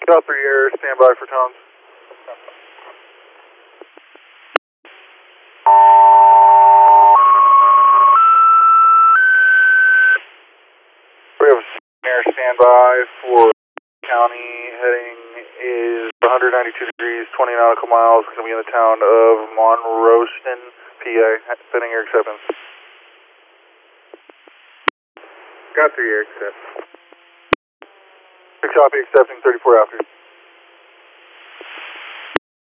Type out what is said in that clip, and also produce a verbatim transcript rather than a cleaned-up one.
Got three air, stand by for tones. We have air standby for county, heading is one ninety-two degrees, twenty nautical miles, going to be in the town of Monroeston, P A, sending air acceptance. Got three air accept. Six copy, accepting thirty-four after.